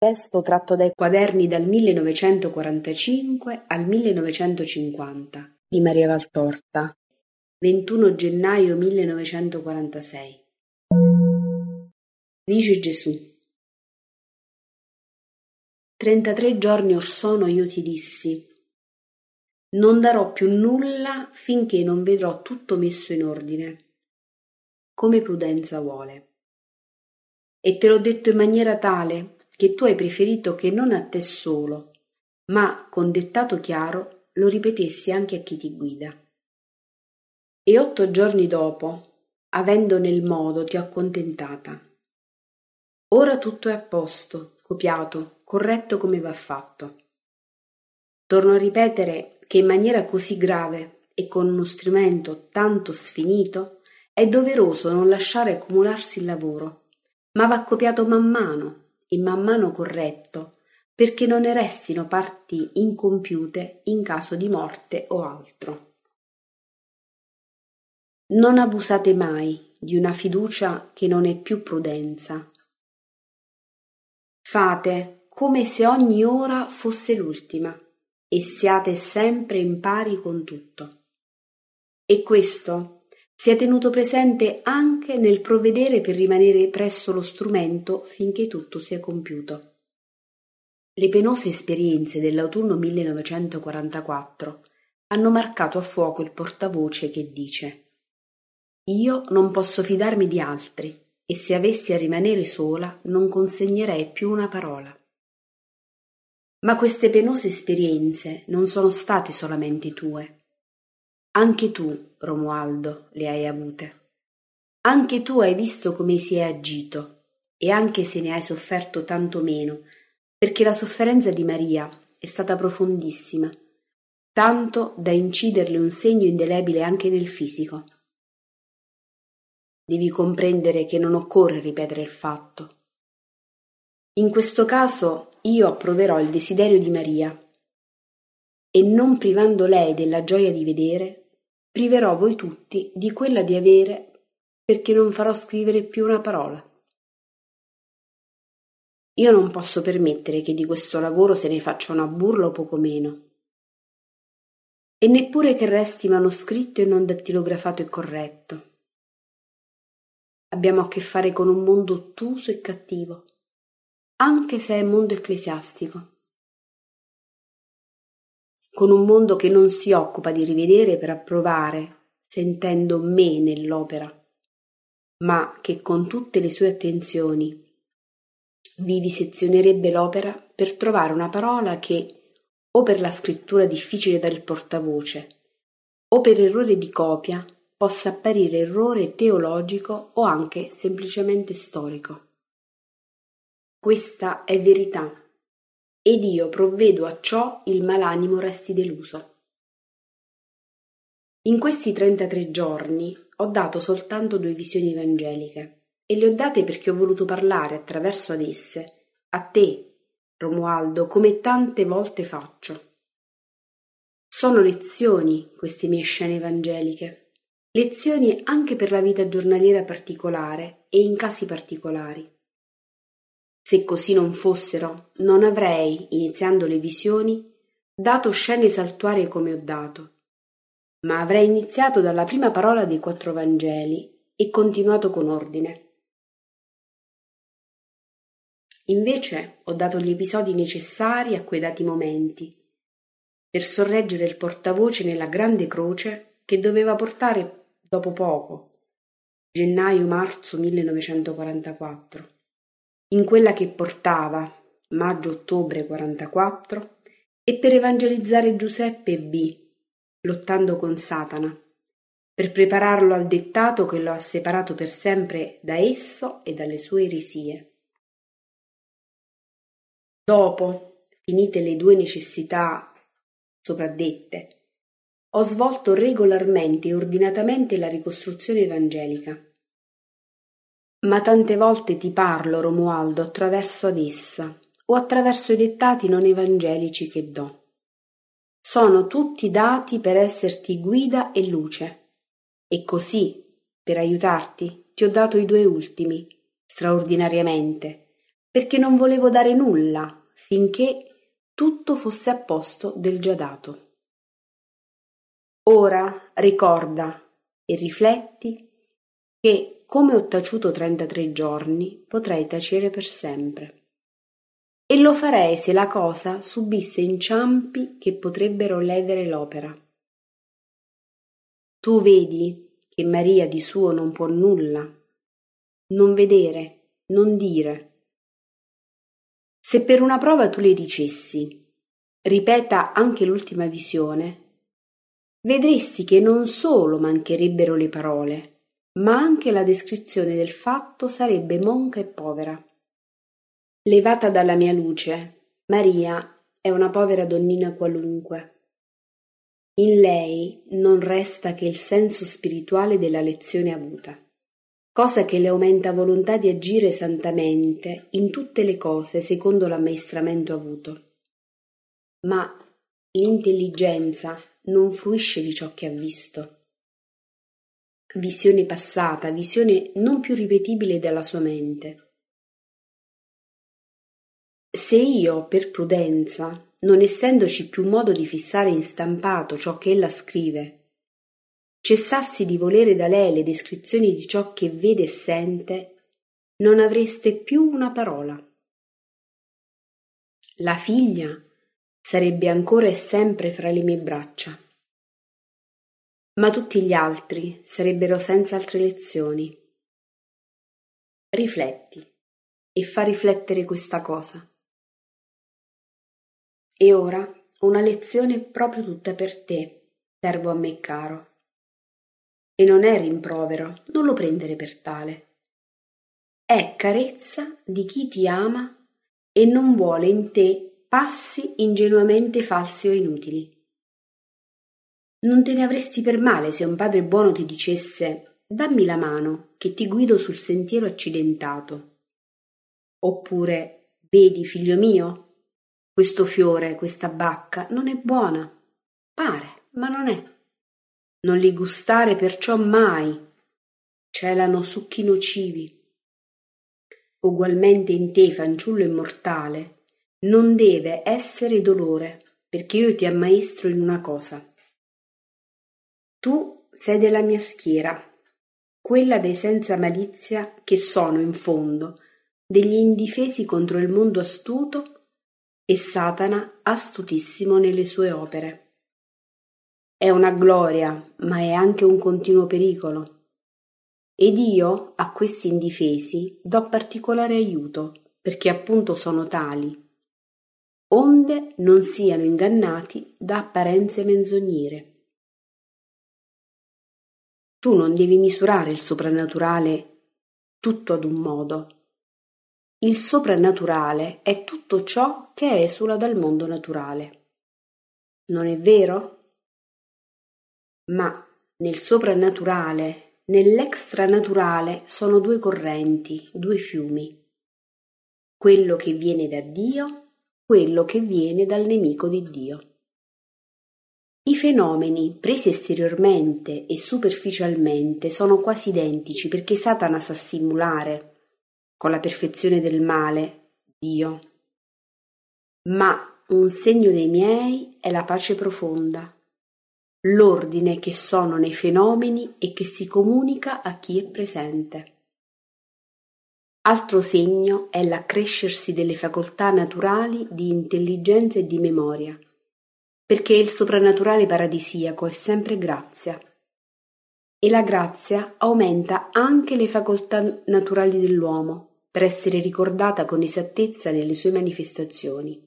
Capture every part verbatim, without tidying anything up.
Testo tratto dai quaderni dal millenovecentoquarantacinque al millenovecentocinquanta di Maria Valtorta, ventuno gennaio millenovecentoquarantasei. Dice Gesù: Trentatré giorni or sono io ti dissi, non darò più nulla finché non vedrò tutto messo in ordine, come prudenza vuole. E te l'ho detto in maniera tale che tu hai preferito che non a te solo, ma con dettato chiaro lo ripetessi anche a chi ti guida. E otto giorni dopo, avendo nel modo, ti ho accontentata. Ora tutto è a posto, copiato, corretto come va fatto. Torno a ripetere che in maniera così grave e con uno strumento tanto sfinito è doveroso non lasciare accumularsi il lavoro, ma va copiato man mano e man mano corretto, perché non ne restino parti incompiute in caso di morte o altro. Non abusate mai di una fiducia che non è più prudenza. Fate come se ogni ora fosse l'ultima e siate sempre in pari con tutto. E questo sia tenuto presente anche nel provvedere per rimanere presso lo strumento finché tutto sia compiuto. Le penose esperienze dell'autunno millenovecentoquarantaquattro hanno marcato a fuoco il portavoce che dice: «Io non posso fidarmi di altri e se avessi a rimanere sola non consegnerei più una parola». Ma queste penose esperienze non sono state solamente tue. Anche tu, Romualdo, le hai avute. Anche tu hai visto come si è agito e anche se ne hai sofferto tanto meno, perché la sofferenza di Maria è stata profondissima, tanto da inciderle un segno indelebile anche nel fisico. Devi comprendere che non occorre ripetere il fatto. In questo caso io approverò il desiderio di Maria e non privando lei della gioia di vedere, priverò voi tutti di quella di avere, perché non farò scrivere più una parola. Io non posso permettere che di questo lavoro se ne faccia una burla o poco meno, e neppure che resti manoscritto e non dattilografato e corretto. Abbiamo a che fare con un mondo ottuso e cattivo, anche se è mondo ecclesiastico, con un mondo che non si occupa di rivedere per approvare, sentendo me nell'opera, ma che con tutte le sue attenzioni vivisezionerebbe l'opera per trovare una parola che, o per la scrittura difficile del portavoce, o per errore di copia, possa apparire errore teologico o anche semplicemente storico. Questa è verità, ed io provvedo a ciò il malanimo resti deluso. In questi trentatré giorni ho dato soltanto due visioni evangeliche, e le ho date perché ho voluto parlare attraverso ad esse a te, Romualdo, come tante volte faccio. Sono lezioni queste mie scene evangeliche, lezioni anche per la vita giornaliera particolare e in casi particolari. Se così non fossero, non avrei, iniziando le visioni, dato scene saltuarie come ho dato, ma avrei iniziato dalla prima parola dei quattro Vangeli e continuato con ordine. Invece ho dato gli episodi necessari a quei dati momenti, per sorreggere il portavoce nella grande croce che doveva portare dopo poco, gennaio-marzo millenovecentoquarantaquattro, in quella che portava, maggio-ottobre quarantaquattro, e per evangelizzare Giuseppe B., lottando con Satana, per prepararlo al dettato che lo ha separato per sempre da esso e dalle sue eresie. Dopo, finite le due necessità sopraddette, ho svolto regolarmente e ordinatamente la ricostruzione evangelica. Ma tante volte ti parlo, Romualdo, attraverso ad essa, o attraverso i dettati non evangelici che do. Sono tutti dati per esserti guida e luce, e così, per aiutarti, ti ho dato i due ultimi, straordinariamente, perché non volevo dare nulla finché tutto fosse a posto del già dato. Ora ricorda e rifletti che, come ho taciuto trentatré giorni, potrei tacere per sempre. E lo farei se la cosa subisse inciampi che potrebbero ledere l'opera. Tu vedi che Maria di suo non può nulla, non vedere, non dire. Se per una prova tu le dicessi, ripeta anche l'ultima visione, vedresti che non solo mancherebbero le parole, ma anche la descrizione del fatto sarebbe monca e povera. Levata dalla mia luce, Maria è una povera donnina qualunque. In lei non resta che il senso spirituale della lezione avuta, cosa che le aumenta volontà di agire santamente in tutte le cose secondo l'ammaestramento avuto. Ma l'intelligenza non fruisce di ciò che ha visto. Visione passata, visione non più ripetibile dalla sua mente. Se io, per prudenza, non essendoci più modo di fissare in stampato ciò che ella scrive, cessassi di volere da lei le descrizioni di ciò che vede e sente, non avreste più una parola. La figlia sarebbe ancora e sempre fra le mie braccia, ma tutti gli altri sarebbero senza altre lezioni. Rifletti e fa riflettere questa cosa. E ora una lezione proprio tutta per te, servo a me caro. E non è rimprovero, non lo prendere per tale. È carezza di chi ti ama e non vuole in te passi ingenuamente falsi o inutili. Non te ne avresti per male se un padre buono ti dicesse «dammi la mano, che ti guido sul sentiero accidentato». Oppure «vedi, figlio mio, questo fiore, questa bacca non è buona, pare, ma non è. Non li gustare perciò mai, celano succhi nocivi». Ugualmente in te, fanciullo immortale, non deve essere dolore, perché io ti ammaestro in una cosa. Tu sei della mia schiera, quella dei senza malizia che sono, in fondo, degli indifesi contro il mondo astuto e Satana astutissimo nelle sue opere. È una gloria, ma è anche un continuo pericolo. Ed io a questi indifesi do particolare aiuto, perché appunto sono tali, onde non siano ingannati da apparenze menzognere. Tu non devi misurare il soprannaturale tutto ad un modo. Il soprannaturale è tutto ciò che esula dal mondo naturale. Non è vero? Ma nel soprannaturale, nell'extranaturale sono due correnti, due fiumi. Quello che viene da Dio, quello che viene dal nemico di Dio. I fenomeni presi esteriormente e superficialmente sono quasi identici perché Satana sa simulare, con la perfezione del male, Dio. Ma un segno dei miei è la pace profonda, l'ordine che sono nei fenomeni e che si comunica a chi è presente. Altro segno è l'accrescersi delle facoltà naturali di intelligenza e di memoria, perché il soprannaturale paradisiaco è sempre grazia, e la grazia aumenta anche le facoltà naturali dell'uomo per essere ricordata con esattezza nelle sue manifestazioni.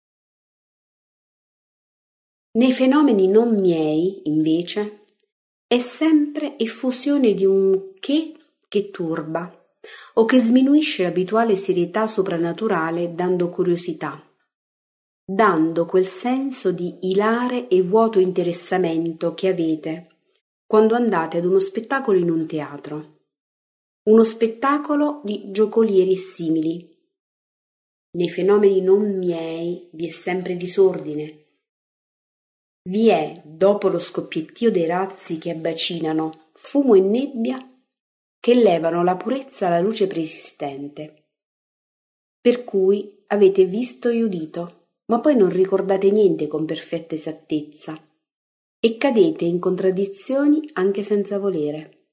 Nei fenomeni non miei, invece, è sempre effusione di un che che turba o che sminuisce l'abituale serietà soprannaturale dando curiosità, dando quel senso di ilare e vuoto interessamento che avete quando andate ad uno spettacolo in un teatro, uno spettacolo di giocolieri simili. Nei fenomeni non miei vi è sempre disordine. Vi è, dopo lo scoppiettio dei razzi che abbacinano, fumo e nebbia che levano la purezza alla luce preesistente. per cui avete visto e udito, ma poi non ricordate niente con perfetta esattezza, e cadete in contraddizioni anche senza volere.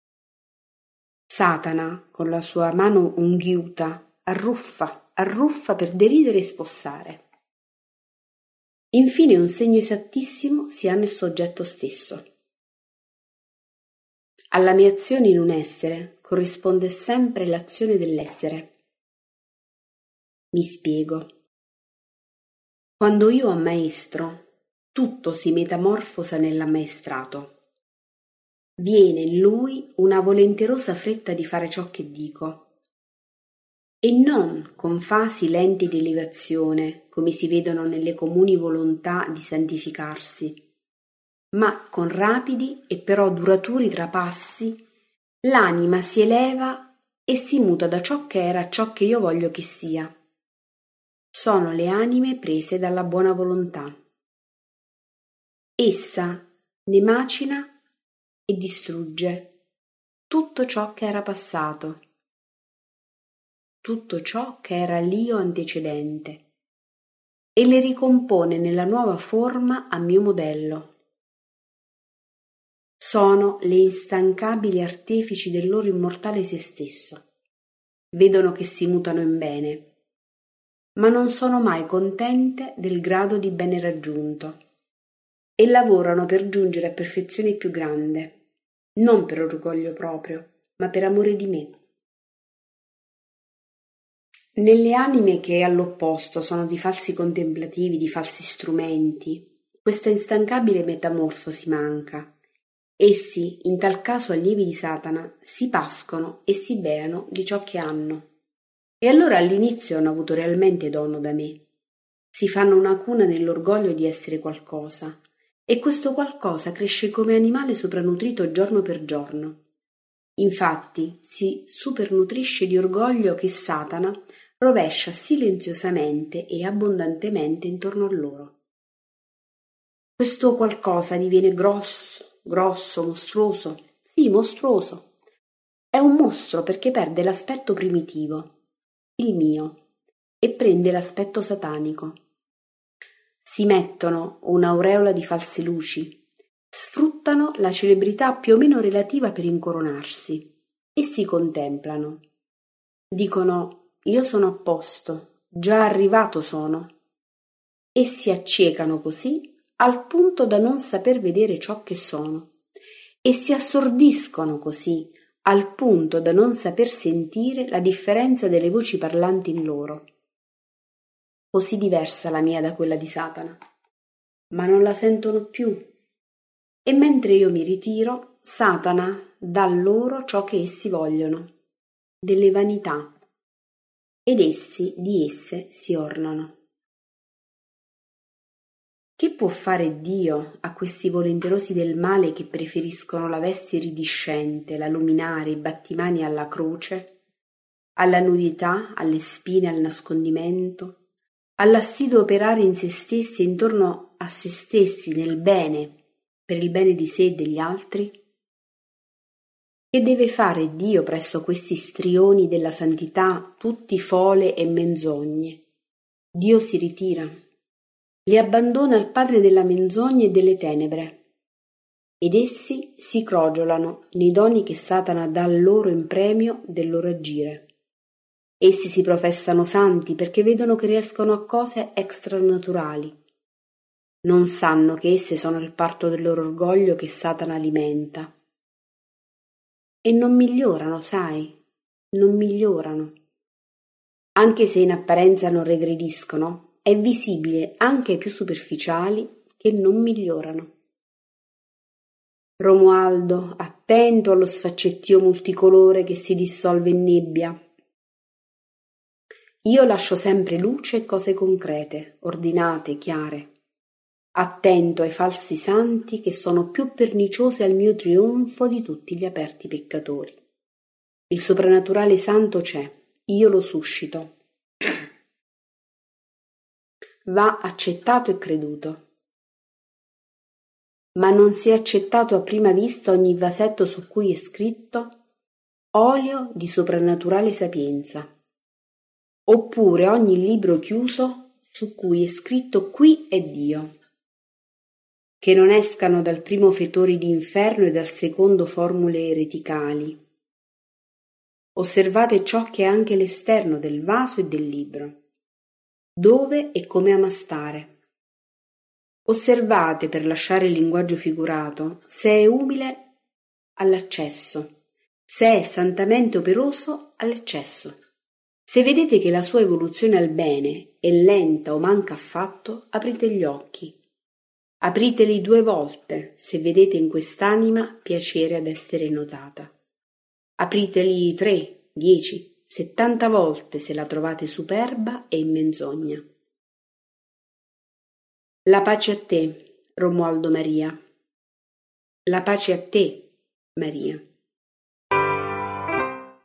Satana, con la sua mano unghiuta, arruffa, arruffa per deridere e spossare. Infine un segno esattissimo si ha nel soggetto stesso. Alla mia azione in un essere corrisponde sempre l'azione dell'essere. Mi spiego. Quando io ammaestro, tutto si metamorfosa nell'ammaestrato. Viene in lui una volenterosa fretta di fare ciò che dico, e non con fasi lente di elevazione, come si vedono nelle comuni volontà di santificarsi, ma con rapidi e però duraturi trapassi, l'anima si eleva e si muta da ciò che era a ciò che io voglio che sia. Sono le anime prese dalla buona volontà. Essa ne macina e distrugge tutto ciò che era passato, tutto ciò che era l'io antecedente, e le ricompone nella nuova forma a mio modello. Sono le instancabili artefici del loro immortale se stesso. Vedono che si mutano in bene, ma non sono mai contente del grado di bene raggiunto e lavorano per giungere a perfezione più grande, non per orgoglio proprio, ma per amore di me. Nelle anime che all'opposto sono di falsi contemplativi, di falsi strumenti, questa instancabile metamorfosi manca. Essi, in tal caso allievi di Satana, si pascono e si beano di ciò che hanno. E allora all'inizio hanno avuto realmente dono da me. Si fanno una cuna nell'orgoglio di essere qualcosa, e questo qualcosa cresce come animale sopranutrito giorno per giorno. Infatti si supernutrisce di orgoglio che Satana rovescia silenziosamente e abbondantemente intorno a loro. Questo qualcosa diviene grosso, grosso, mostruoso, sì, mostruoso. È un mostro perché perde l'aspetto primitivo, il mio, e prende l'aspetto satanico. Si mettono un'aureola di false luci, sfruttano la celebrità più o meno relativa per incoronarsi e si contemplano. Dicono: io sono a posto, già arrivato sono, e si accecano così al punto da non saper vedere ciò che sono, e si assordiscono così al punto da non saper sentire la differenza delle voci parlanti in loro. Così diversa la mia da quella di Satana, ma non la sentono più. E mentre io mi ritiro, Satana dà loro ciò che essi vogliono, delle vanità, ed essi di esse si ornano. Che può fare Dio a questi volenterosi del male che preferiscono la veste iridescente, la luminare, i battimani alla croce, alla nudità, alle spine, al nascondimento, all'assiduo operare in se stessi e intorno a se stessi nel bene, per il bene di sé e degli altri? Che deve fare Dio presso questi strioni della santità, tutti fole e menzogne? Dio si ritira, li abbandona al padre della menzogna e delle tenebre, ed essi si crogiolano nei doni che Satana dà loro in premio del loro agire. Essi si professano santi perché vedono che riescono a cose extranaturali. Non sanno che esse sono il parto del loro orgoglio che Satana alimenta. E non migliorano, sai, non migliorano. Anche se in apparenza non regrediscono, è visibile anche ai più superficiali che non migliorano. Romualdo, attento allo sfaccettio multicolore che si dissolve in nebbia. Io lascio sempre luce e cose concrete, ordinate, chiare. Attento ai falsi santi che sono più perniciose al mio trionfo di tutti gli aperti peccatori. Il soprannaturale santo c'è, io lo suscito. Va accettato e creduto. Ma non si è accettato a prima vista ogni vasetto su cui è scritto olio di soprannaturale sapienza, oppure ogni libro chiuso su cui è scritto qui è Dio. Che non escano dal primo fetori d'inferno e dal secondo formule ereticali. Osservate ciò che è anche l'esterno del vaso e del libro, dove e come ama stare. Osservate, per lasciare il linguaggio figurato, se è umile all'accesso, se è santamente operoso all'eccesso. Se vedete che la sua evoluzione al bene è lenta o manca affatto, aprite gli occhi. Apriteli due volte se vedete in quest'anima piacere ad essere notata. Apriteli tre, dieci, settanta volte se la trovate superba e in menzogna. La pace a te, Romualdo Maria. La pace a te, Maria.